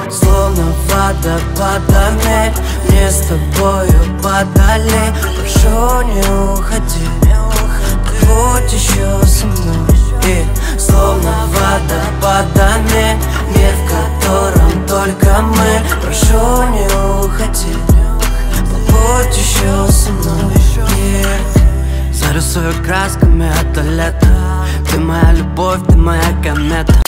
Словно водопадами, мне с тобою подали. Прошу, не уходи, побудь еще со мной. И словно водопадами, мир, в котором только мы. Прошу, не уходи, побудь еще со мной. Зарисую красками это лето. Ты моя любовь, ты моя комета.